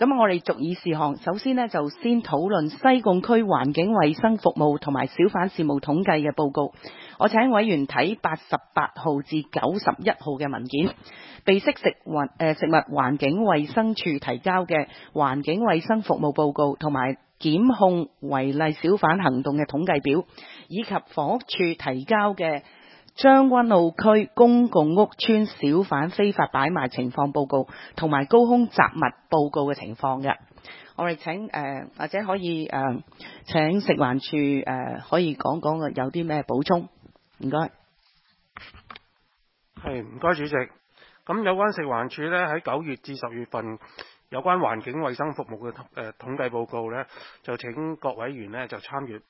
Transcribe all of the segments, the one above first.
咁我哋逐議事項，首先呢，就先討論西貢區環境衛生服務同埋小販事務統計嘅報告。我請委員睇88號至91號嘅文件，備悉食物環境衛生署提交嘅環境衛生服務報告同埋檢控違例小販行動嘅統計表，以及房屋署提交嘅將軍澳區公共屋邨小販非法擺賣情況報告同埋高空雜物報告嘅情況嘅。我哋請或者可以請食環署可以講講有啲咩補充，唔該。 係，唔該主席。咁有關食環署呢，喺9月至10月份有關環境衛生服務嘅統計報告呢，就請各委員呢就參閱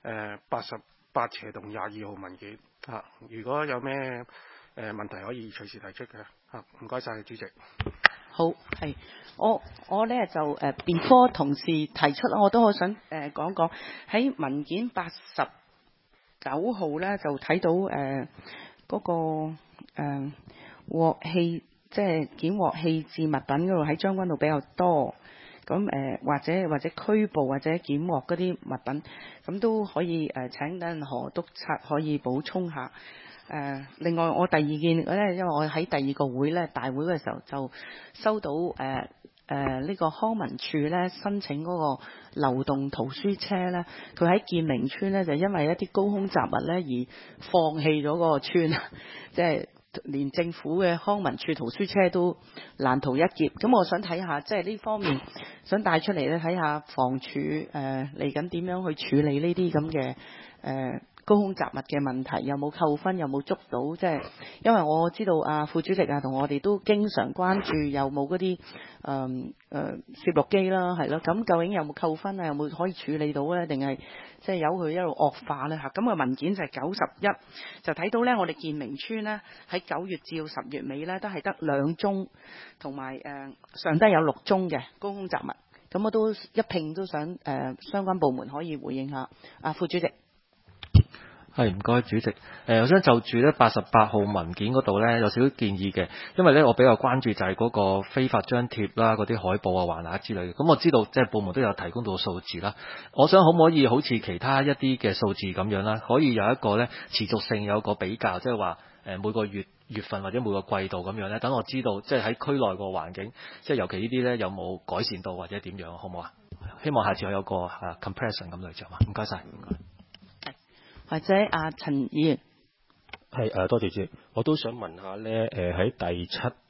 88同22號文件。如果有咩問題可以隨時提出嘅。唔該晒主席。 好，係我呢就before 同事提出，我都好想講講喺文件89號呢就睇到嗰個鑊氣，即係檢獲棄置物品嗰度喺將軍澳比較多。咁或者拘捕或者檢獲嗰啲物品，咁都可以請等何督察可以補充下。另外我第二件咧，因為我喺第二個會咧大會嘅時候就收到呢個康文署咧申請嗰個流動圖書車咧，佢喺建明村咧就因為一啲高空雜物咧而放棄咗嗰個村，即係連政府嘅康文署圖書車都難逃一劫。咁我想睇下，即係呢方面想帶出嚟咧，睇下房署嚟緊點樣去處理呢啲咁嘅高空雜物嘅問題，有冇扣分，有冇捉到？即係因為我知道副主席同我哋都經常關注有冇嗰啲攝錄機啦，係咯。咁究竟有冇扣分啊？有冇可以處理到咧？定係即係由佢一路惡化咧？嚇，咁個文件就係91，就睇到咧，我哋建明村咧喺9月至到10月尾咧都係得2宗，同埋上低有6宗嘅高空雜物。咁我都一併都想相關部門可以回應下。副主席。 係，唔該主席。我想就住咧88號文件嗰度咧有少少建議嘅，因為咧我比較關注就係嗰個非法張貼啦、嗰啲海報啊、橫額之類嘅。咁我知道即係部門都有提供到數字啦。我想可唔可以好似其他一啲嘅數字咁樣啦，可以有一個咧持續性有個比較，即係話每個月份或者每個季度咁樣咧，等我知道即係喺區內個環境，即係尤其呢啲咧有冇改善到或者點樣，好唔好啊？希望下次我有個comparison 咁嚟做嘛。唔該晒。唔該。 或者陳議員。 係多謝主席，我都想問下咧，喺第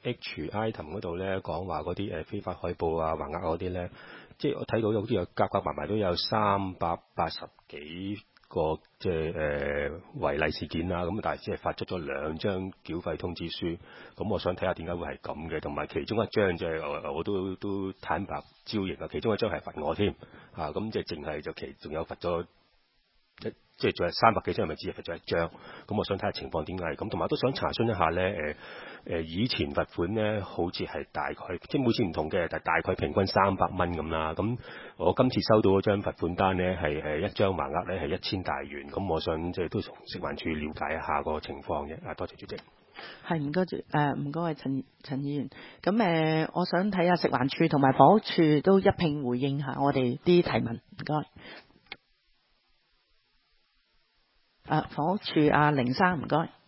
7H item 嗰度咧講話嗰啲非法海報啊、橫額嗰啲咧，即係我睇到好似有夾埋都有380幾個即係違例事件啦，咁但係只係發出咗2張繳費通知書，咁我想睇下點解會係咁嘅，同埋其中一張就係我都坦白招認啊，其中一張係罰我添，咁即係淨係仲有罰咗即係仲係300幾張，係咪只係罰咗1張？咁我想睇下情況點解係咁，同埋都想查詢一下咧，以前罰款咧好似係大概即係每次唔同嘅，但係大概平均300蚊咁啦。咁我今次收到嗰張罰款單咧係一張橫額咧係1000大元，咁我想即係都從食環署了解一下個情況嘅。多謝主席。 係唔該唔該陳議員。咁我想睇下食環署同埋房屋署都一併回應下我哋啲提問。唔該。房屋署凌生，唔該。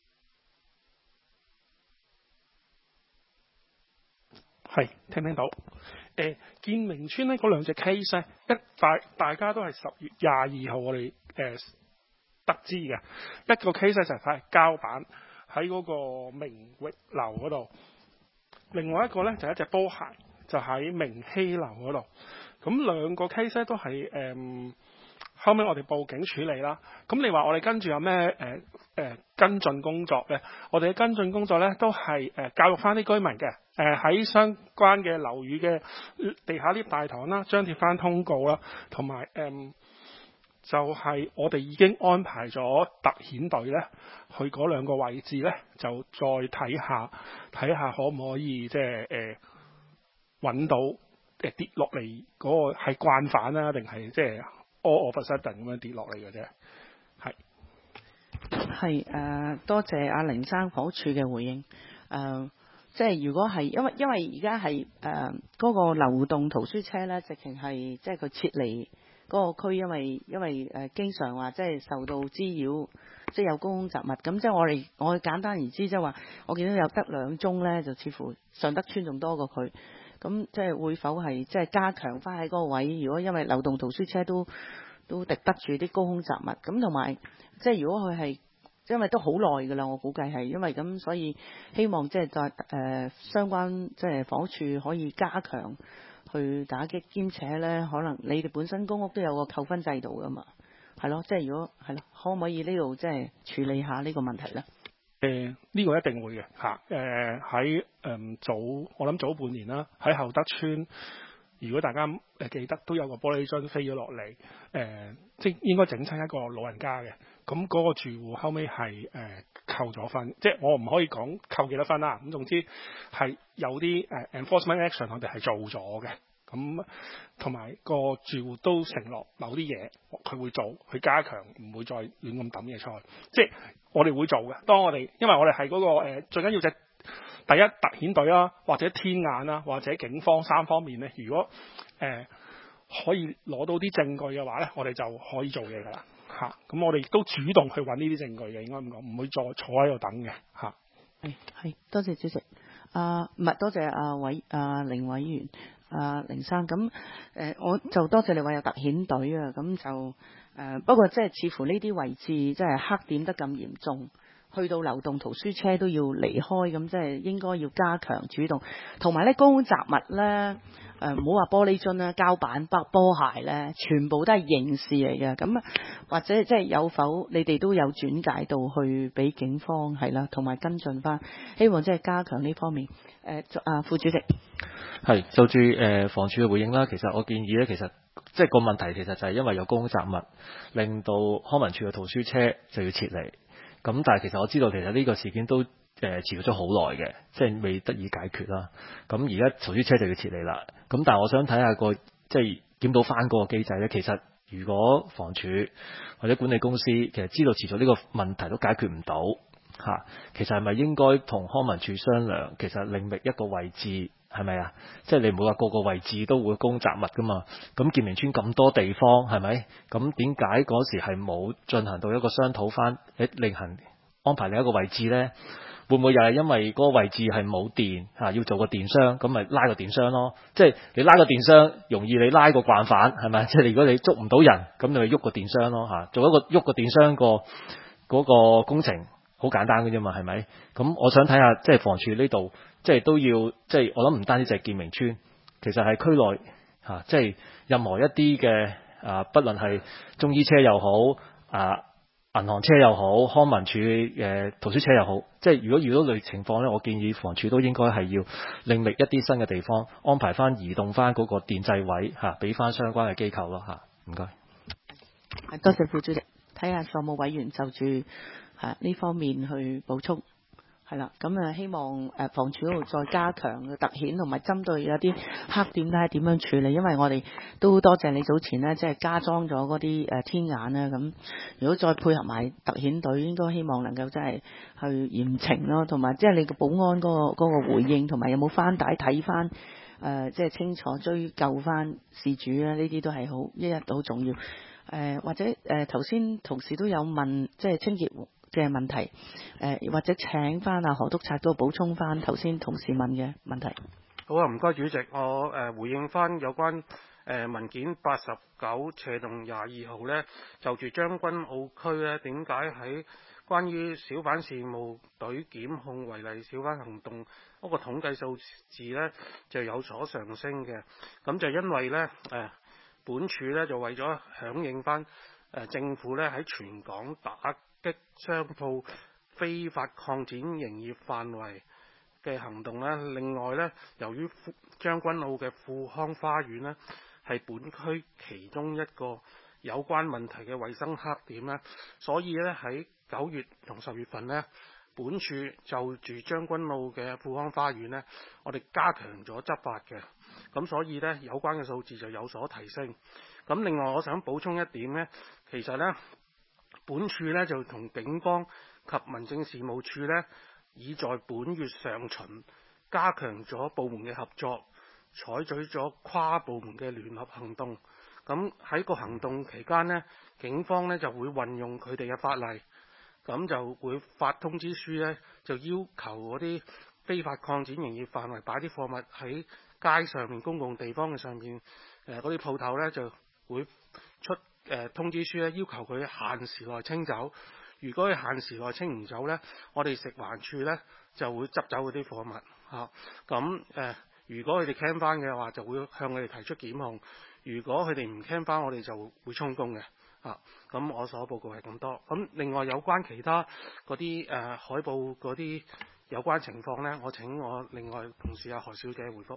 係聽唔聽到？建明村呢嗰2隻 case 咧，大家都係10月22號我哋得知嘅。一個 case 就係膠板喺嗰個明域樓嗰度，另外一個咧就係一隻波鞋，就喺明熙樓嗰度。咁2個 case 咧都係後尾我哋報警處理啦。咁你話我哋跟住有咩跟進工作咧？我哋嘅跟進工作咧都係教育翻啲居民嘅，喺相關嘅樓宇嘅地下 lift 大堂啦，張貼翻通告啦，同埋就係我哋已經安排咗特遣隊咧去嗰2個位置咧，就再睇下可唔可以即係揾到跌落嚟嗰個係慣犯啦，定係即係all of a sudden咁樣跌落嚟嘅啫。係多謝凌生房署嘅回應。 即係如果係因為而家係嗰個流動圖書車咧，直情係即係佢撤離嗰個區，因為經常話即係受到滋擾，即係有高空雜物。咁即係我簡單而知，即係話我見到有得2宗咧，就似乎尚德邨仲多過佢。咁即係會否係即係加強翻喺嗰個位？如果因為流動圖書車都敵得住啲高空雜物，咁同埋即係如果佢係因為都好耐㗎啦，我估計係因為咁，所以希望即係再相關即係房屋處可以加強去打擊，兼且咧可能你哋本身公屋都有個扣分制度㗎嘛，係咯，即係如果係咯，可唔可以呢度即係處理下呢個問題咧？ 呢個一定會嘅嚇。喺我諗早半年啦，喺後德邨，如果大家記得都有個玻璃樽飛咗落嚟，即係應該整親一個老人家嘅。咁嗰個住戶後尾係扣咗分，即係我唔可以講扣幾多分啦。咁總之係有啲enforcement action 我哋係做咗嘅。咁同埋個住戶都承諾某啲嘢佢會做，去加強唔會再亂咁抌嘢出去。即係我哋會做嘅。當我哋因為我哋係嗰個最緊要就第一特遣隊啦，或者天眼啦，或者警方3方面咧，如果可以攞到啲證據嘅話咧，我哋就可以做嘢㗎啦嚇。咁我哋亦都主動去揾呢啲證據嘅，應該咁講，唔會再坐喺度等嘅嚇。 係多謝主席。唔係多謝凌委員。凌生咁我就多謝你話有特遣隊啊，咁就不過即係似乎呢啲位置即係黑點得咁嚴重，去到流動圖書車都要離開，咁即係應該要加強主動，同埋咧高空雜物咧唔好話玻璃樽啦、膠板、波鞋咧，全部都係刑事嚟嘅。咁或者即係有否你哋都有轉介到去俾警方係啦，同埋跟進翻，希望即係加強呢方面。副主席係就住房署嘅回應啦。其實我建議咧，其實即係個問題其實就係因為有高空雜物，令到康文署嘅圖書車就要撤離。咁但係其實我知道其實呢個事件都持續咗好耐嘅，即係未得以解決啦。咁而家圖書車就要撤離啦。咁但係我想睇下個即係檢討翻嗰個機制咧。其實如果房署或者管理公司其實知道持續呢個問題都解決唔到其實係咪應該同康文署商量？其實另覓一個位置係咪啊？即係你唔會話個個位置都會供雜物噶嘛？咁建明村咁多地方係咪？咁點解嗰時係冇進行到一個商討翻，另行安排另一個位置呢？會唔會又係因為嗰個位置係冇電要做個電箱，咁咪拉個電箱咯？即係你拉個電箱容易，你拉個慣犯係咪？即係如果你捉唔到人，咁你咪喐個電箱咯做一個喐個電箱嗰個工程。好簡單嘅啫嘛，係咪？咁我想睇下，即係房署呢度，即係都要，即係我諗唔單止就係建明村，其實係區內即係任何一啲嘅不論係中醫車又好，銀行車又好，康文署嘅圖書車又好，即係如果遇到類情況咧，我建議房署都應該係要另覓一啲新嘅地方，安排翻移動翻嗰個電掣位俾翻相關嘅機構咯唔該。 多謝副主席，睇下所務委員就住呢方面去補充，係啦，咁希望房署嗰度再加強嘅特遣，同埋針對有啲黑點睇下點樣處理，因為我哋都多謝你早前呢，即係加裝咗嗰啲天眼啦，咁如果再配合埋特遣隊，應該希望能夠真係去嚴懲咯，同埋即係你個保安嗰個回應，同埋有冇翻帶睇翻即係清楚追究翻事主呢啲都係好重要。或者頭先同事都有問，即係清潔嘅問題，或者請翻何督察都補充翻頭先同事問嘅問題。 好啊，唔該主席，我回應翻有關文件89/22號呢，就住將軍澳區呢，點解喺關於小販事務隊檢控違例小販行動嗰個統計數字呢，就有所上升嘅？咁就因為呢，本署呢，就為咗響應翻政府呢喺全港打擊商鋪非法擴展營業範圍嘅行動呢，另外呢，由於將軍澳嘅富康花園呢係本區其中一個有關問題嘅衛生黑點呢，所以呢，喺9月同10月份呢，本署就住將軍澳嘅富康花園呢，我哋加強咗執法嘅，咁所以呢，有關嘅數字就有所提升。咁另外我想補充一點呢，其實呢，本署呢就同警方及民政事務處呢，已在本月上旬加強咗部門嘅合作，採取咗跨部門嘅聯合行動。咁喺個行動期間呢，警方呢就會運用佢哋嘅法例，咁就會發通知書呢，就要求嗰啲非法擴展營業範圍擺啲貨物喺街上面、公共地方嘅上面，嗰啲鋪頭呢就會出通知書呢，要求佢限時內清走。如果佢限時內清唔走呢，我哋食環署呢就會執走嗰啲貨物嚇。如果佢哋 can 翻嘅話，就會向佢哋提出檢控。如果佢哋唔 can 翻，我哋就會充公嘅。咁我所報告係咁多。咁另外有關其他嗰啲海報嗰啲有關情況呢，我請我另外同事何小姐回覆。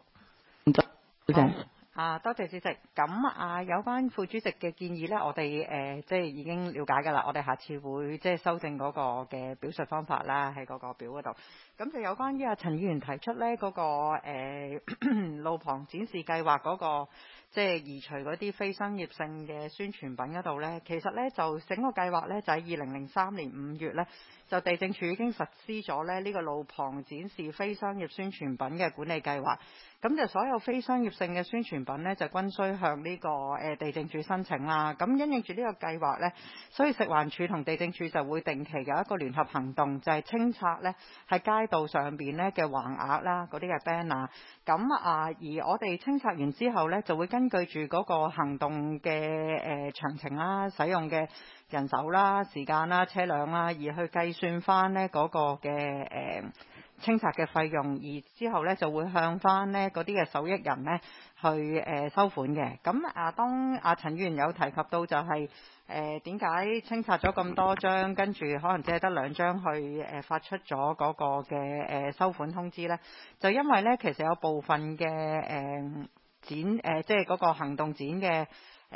多謝主席。咁有關副主席嘅建議呢，我哋即係已經了解㗎啦。我哋下次會即係修正嗰個嘅表述方法啦，喺嗰個表嗰度。咁就有關於陳議員提出呢嗰個路旁展示計劃嗰個即係移除嗰啲非商業性嘅宣傳品嗰度呢，其實呢就整個計劃呢，就喺2003年5月呢，就地政署已經實施咗呢個路旁展示非商業宣傳品嘅管理計劃。咁就所有非商業性嘅宣傳品呢，就均需向呢個地政署申請啦。咁因應住呢個計劃呢，所以食環署同地政署就會定期有一個聯合行動，就係清拆呢喺街道上邊呢嘅橫額啦，嗰啲嘅 banner。咁而我哋清拆完之後呢，就會根據住嗰個行動嘅詳情啦、使用嘅人手啦、時間啦、車輛啦，而去計算翻呢嗰個嘅清拆嘅費用，而之後呢就會向翻呢嗰啲嘅受益人呢去收款嘅。咁當陳議員有提及到就係點解清拆咗咁多張，跟住可能只係得2張去發出咗嗰個嘅收款通知呢？就因為呢其實有部分嘅即係嗰個行動展嘅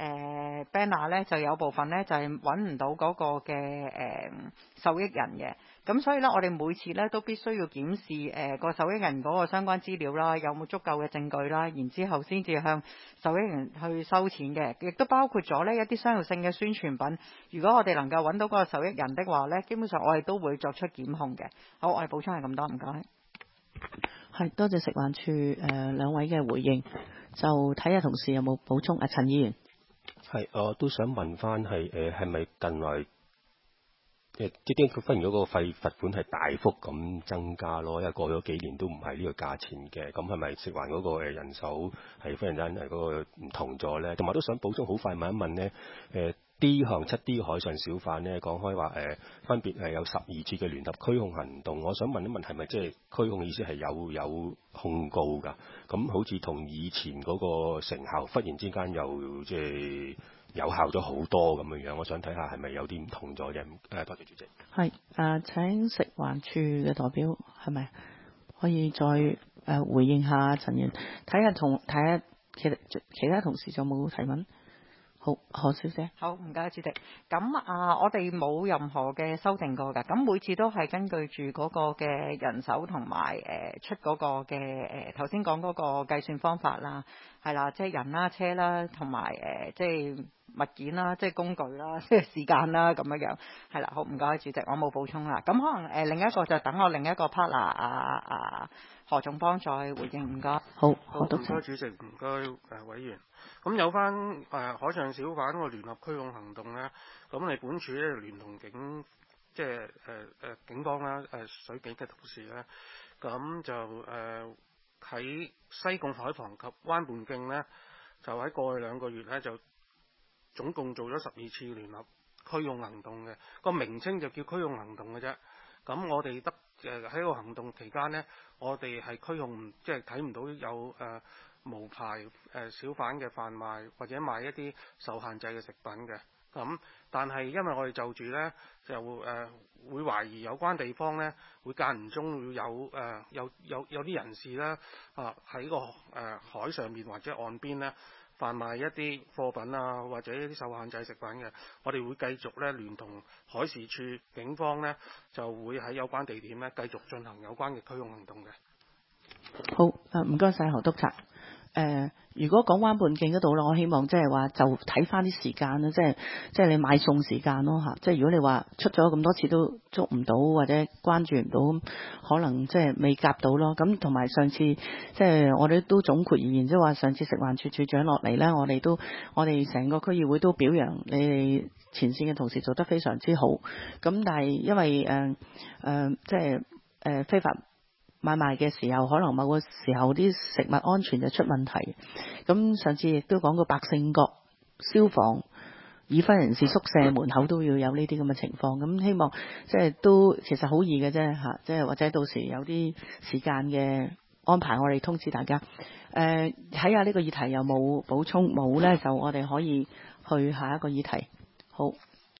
banner 呢，就有部分呢就係揾唔到嗰個嘅受益人嘅。咁所以呢，我哋每次呢都必須要檢視個受益人嗰個相關資料啦，有冇足夠嘅證據啦，然之後先至向受益人去收錢嘅，亦都包括咗呢一啲商業性嘅宣傳品。如果我哋能夠揾到嗰個受益人的話呢，基本上我哋都會作出檢控嘅。好，我哋補充係咁多，唔該。 係，多謝食環署兩位嘅回應，就睇下同事有冇補充。陳議員， 係，我都想問翻係咪近來即係忽然嗰個罰款係大幅咁增加咯？因為過咗幾年都唔係呢個價錢嘅，咁係咪食環嗰個人手係忽然間係嗰個唔同咗咧？同埋都想補充，好快問一問咧，D 項7D 海上小販咧講開話分別係有12次嘅聯合驅控行動，我想問一問係咪即係驅控意思係有控告㗎？咁好似同以前嗰個成效忽然之間又即係有效咗好多咁樣，我想睇下係咪有啲唔同咗嘅。多謝主席。係請食環署嘅代表係咪可以再回應下陳議員，睇下其他同事仲有冇提問？好，何小姐。 好，唔該主席。咁我哋冇任何嘅修訂過㗎。咁每次都係根據住嗰個嘅人手同埋出嗰個嘅頭先講嗰個計算方法啦，係啦，即係人啦、車啦，同埋即係物件啦，即係工具啦，即係時間啦，咁樣係啦。好，唔該主席，我冇補充啦。咁可能另一個就等我另一個 partner 何總幫再回應。唔該。 好， 唔該主席，唔該委員。咁有關海上小販個聯合驅控行動咧，咁我哋本署咧聯同警方啦、水警嘅同事咧，咁就喺西貢海旁及灣畔徑咧，就喺過去2個月咧就總共做咗12次聯合驅控行動嘅，個名稱就叫驅控行動嘅啫。咁我哋喺個行動期間呢，我哋係驅控，即係睇唔到有無牌小販嘅販賣或者賣一啲受限制嘅食品嘅。咁但係因為我哋就住呢，就會懷疑有關地方呢，會間唔中會有啲人士呢喺個海上面或者岸邊呢販賣一啲貨品啊，或者一啲受限制食品嘅，我哋會繼續咧聯同海事處警方呢，就會喺有關地點呢繼續進行有關嘅驅控行動嘅。 好，唔該晒何督察。 如果講灣畔徑嗰度咧，我希望即係話就睇翻啲時間啦，即係你買餸時間咯嚇。即係如果你話出咗咁多次都捉唔到或者關注唔到，可能即係未夾到咯。咁同埋上次即係我哋都總括而言，即係話上次食環署署長落嚟咧，我哋成個區議會都表揚你哋前線嘅同事做得非常之好。咁但係因為即係非法買賣嘅時候，可能某個時候啲食物安全就出問題。咁上次亦都講過百勝角消防已婚人士宿舍門口都要有呢啲咁嘅情況。咁希望即係都其實好易嘅啫嚇，即係或者到時有啲時間嘅安排，我哋通知大家。睇下呢個議題有冇補充，冇呢就我哋可以去下一個議題。好。